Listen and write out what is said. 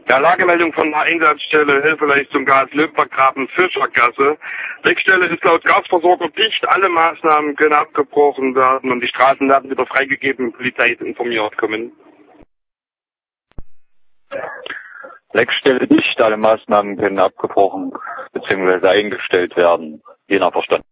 Ja, Lagemeldung von der Einsatzstelle Hilfeleistung Gas Löbbergraben Fischergasse. Leckstelle ist laut Gasversorger dicht. Alle Maßnahmen können abgebrochen werden und die Straßen werden wieder freigegeben. Polizei ist informiert kommen. Leckstelle dicht. Alle Maßnahmen können abgebrochen bzw. eingestellt werden. Je nach Verstand.